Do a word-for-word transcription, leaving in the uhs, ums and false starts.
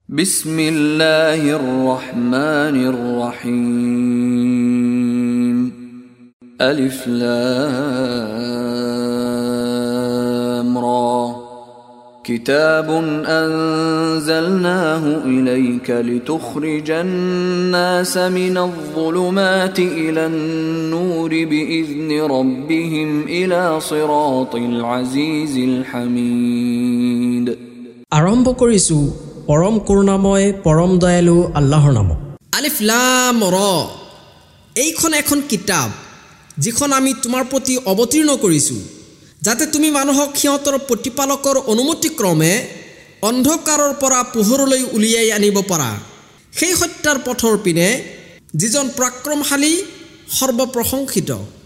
বিসমিল্লাহির রহমানির রহিম আলিফ লাম রা কিতাবুন আনজালনাহু ইলাইকা লিতুখরিজান নাসা মিনায-যুলুমাতি ইলান-নূরি বিইذনি রাব্বিহিম ইলা সিরাতিল আজিজিল হামিদ। আৰম্ভ কৰিছো পৰম করুণাময় পৰম দয়ালু আল্লাহৰ নামত। আলিফ লাম ৰ এইখন এখন কিতাপ যিখন আমি তোমাৰ প্ৰতি অৱতীৰ্ণ কৰিছোঁ যাতে তুমি মানুহক সিহঁতৰ প্ৰতিপালকৰ অনুমতি ক্ৰমে অন্ধকাৰৰ পৰা পোহৰলৈ উলিয়াই আনিব পাৰা সেই সত্যৰ পথৰ পিনে যিজন পৰাক্ৰমশালী সৰ্বপ্ৰশংসিত।